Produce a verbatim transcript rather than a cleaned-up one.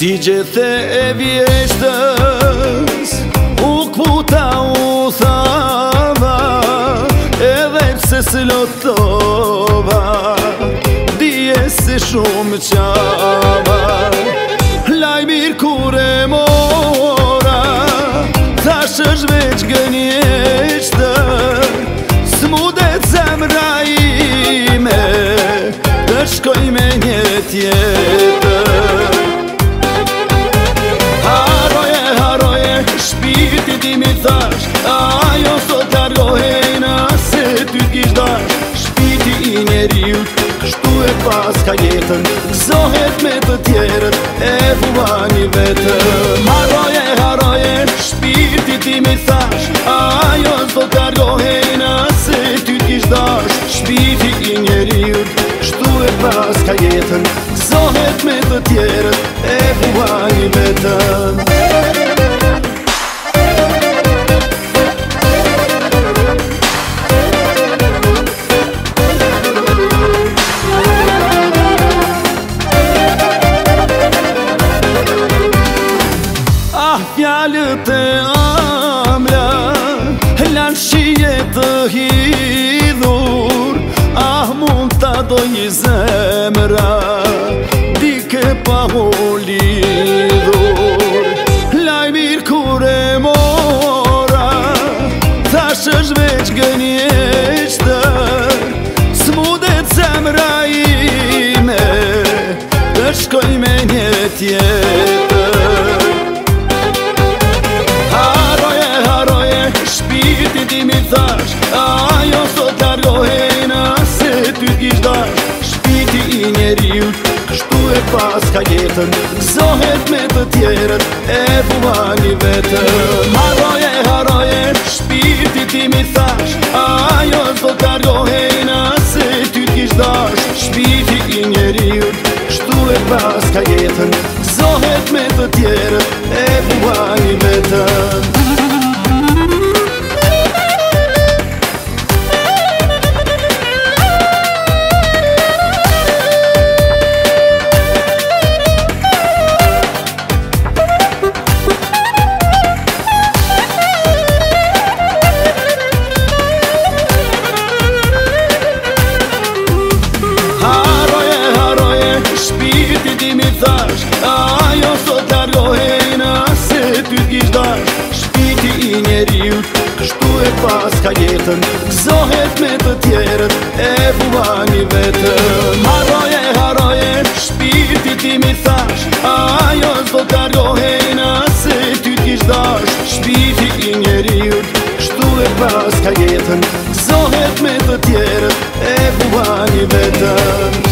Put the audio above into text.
Si gjithë e vjeshtës u kputa u thava, edhe pse s'lotova dije se shumë qava. Laj mirë kur e mora, thash është veç gënjeshtër, s'mudet zemra ime të shkoj me një tjetër. Haroje, haroje, shpirti ti mi thash, ajo sot largohej nëse ty t'kish dash. Shpirti i njeriut, kështu e pas ka jetën, gëzohet me të tjerët, e vuani vetëm. Haroje, haroje, shpirti ti mi thash, ajo sot largohej nëse ty t'kish dash. Shpirti i njeriut, kështu e pas ka jetën, gëzohet me të tjerët, e vuani vetëm. Fjallët e amla lanë shije të hidhur, ah mund t'a doj zemra dike pa u lidhur. Laj mirë kur e mora, thash është veç gënjeshtër, s'mudet zemra ime të shkoj me një tjetër. Shpirti ti mi thash, ajo sot largohej nëse ty t'kish dash. Shpirti i njeriut, kështu e pas ka jetën, gëzohet me të tjerët, e vuani vetëm. Haroje, haroje, shpirti ti mi thash, ajo sot largohej nëse ty t'kish dash. Shpirti i njeriut, kështu e pas ka jetën, gëzohet me të tjerët, e vuani vetëm. Ajo sot largohej nëse ty t'kish dash. Shpirti i njeriut, kështu e pas ka jetën, gëzohet me të tjerët, e vuani vetëm. Haroje, haroje, shpirti ti mi thash, ajo sot largohej nëse ty t'kish dash. Shpirti i njeriut, kështu e pas ka jetën, gëzohet me të tjerët, e vuani vetëm.